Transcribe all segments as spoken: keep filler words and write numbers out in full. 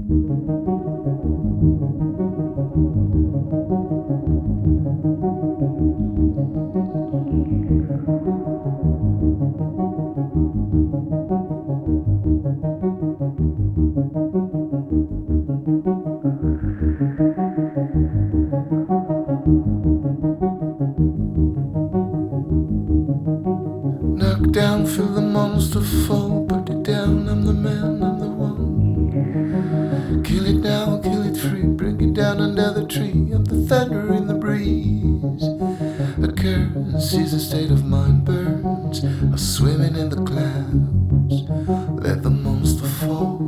Knock down, feel the monster fall. Put it down, I'm the man, I'm the one. Kill it now, kill it free. Bring it down under the tree. I'm the thunder in the breeze. A curse is a state of mind. Birds are swimming in the clouds. Let the monster fall.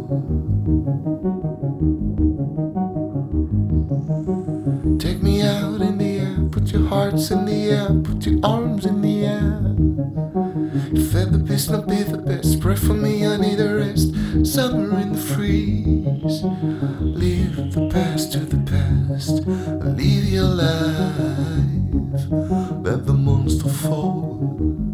Take me out in the air. Put your hearts in the air. Put your arms in the air. If ever beast not be the best, pray for me, I need a rest. Summer in the freeze. Leave the past to the past. Leave your life. Let the monster fall.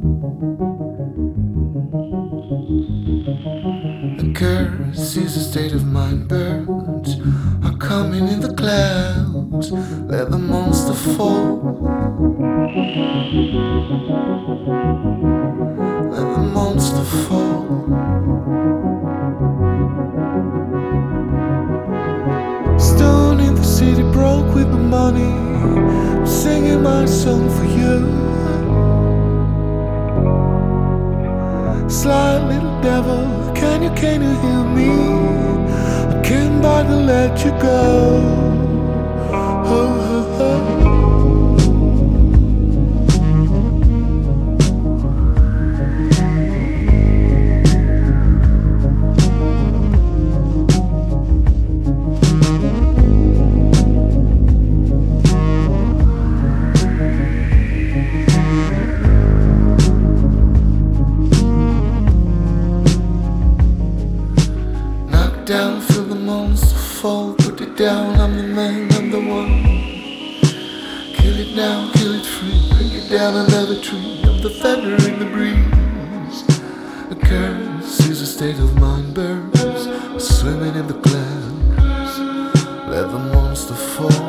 A curse is a state of mind. Birds are coming in the clouds. Let the monster fall. Let the monster fall. Stone in the city, broke with my money. I'm singing my song for you. Sly little devil, can you, can you hear me? I can't bother to let you go. Oh, oh, oh. Down, feel the monster fall. Put it down, I'm the man, I'm the one. Kill it now, kill it free. Bring it down another tree. I'm the thunder in the breeze. A curse is a state of mind. Birds are swimming in the clouds. Let the monster fall.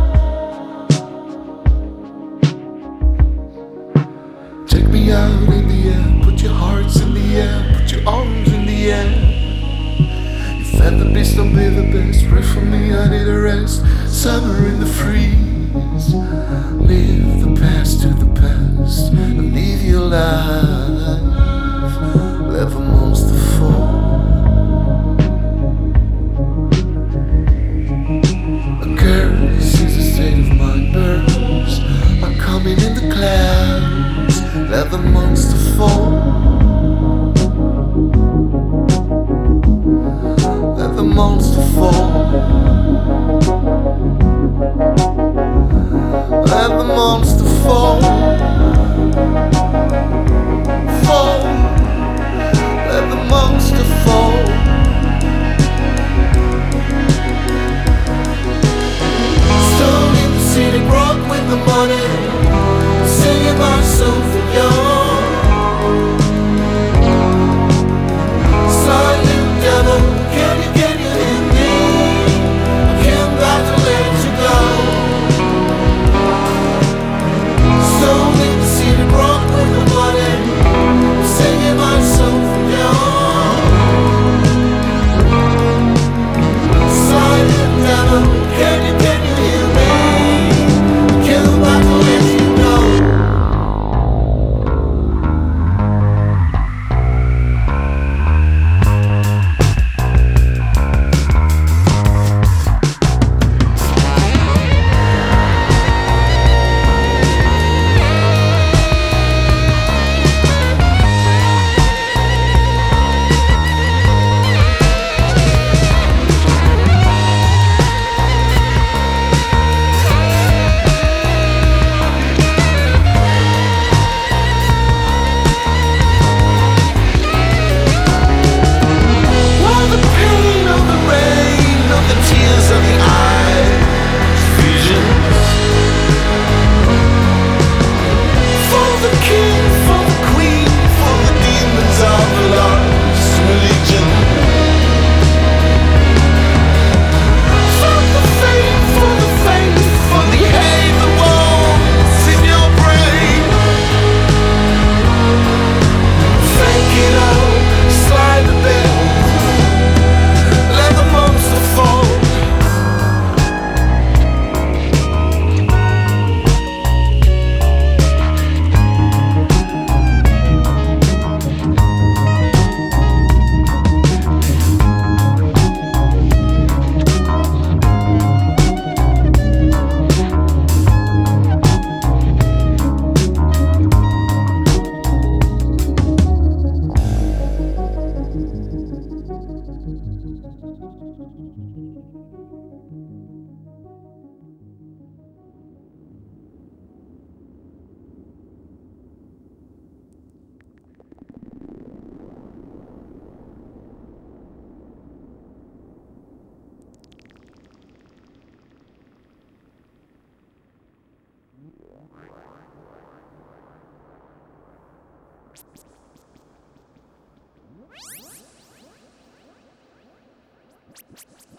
Take me out in the air. Put your hearts in the air. Put your arms in the air. And the beast don't be the best. Pray for me, I need a rest. Summer in the freeze. Leave the past to the past. And leave your life. Let the monster fall. A curse is a state of mind. Birds are coming in the clouds. Let the monster fall. Let the monster fall. Let the monster fall. Fall. Let the monster